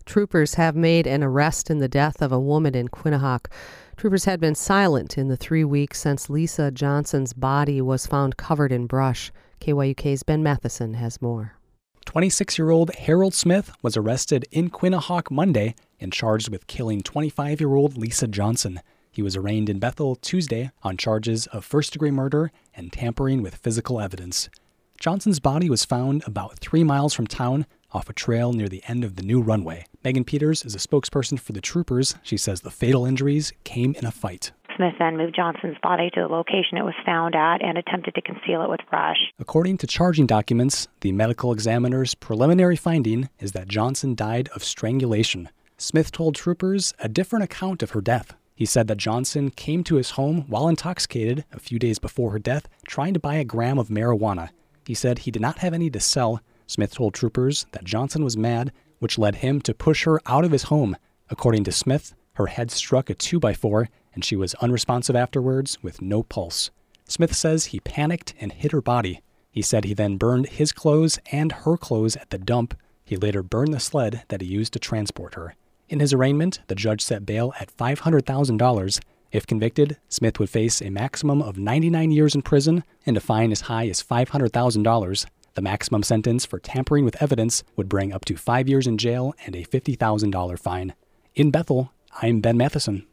Troopers have made an arrest in the death of a woman in Quinnahock. Troopers had been silent in the 3 weeks since Lisa Johnson's body was found covered in brush. KYUK's Ben Matheson has more. 26-year-old Harold Smith was arrested in Quinnahock Monday and charged with killing 25-year-old Lisa Johnson. He was arraigned in Bethel Tuesday on charges of first-degree murder and tampering with physical evidence. Johnson's body was found about 3 miles from town off a trail near the end of the new runway. Megan Peters is a spokesperson for the troopers. She says the fatal injuries came in a fight. Smith then moved Johnson's body to the location it was found at and attempted to conceal it with brush. According to charging documents, the medical examiner's preliminary finding is that Johnson died of strangulation. Smith told troopers a different account of her death. He said that Johnson came to his home while intoxicated a few days before her death, trying to buy a gram of marijuana. He said he did not have any to sell. Smith told troopers that Johnson was mad, which led him to push her out of his home. According to Smith, her head struck a 2x4, and she was unresponsive afterwards with no pulse. Smith says he panicked and hit her body. He said he then burned his clothes and her clothes at the dump. He later burned the sled that he used to transport her. In his arraignment, the judge set bail at $500,000. If convicted, Smith would face a maximum of 99 years in prison and a fine as high as $500,000. The maximum sentence for tampering with evidence would bring up to 5 years in jail and a $50,000 fine. In Bethel, I'm Ben Matheson.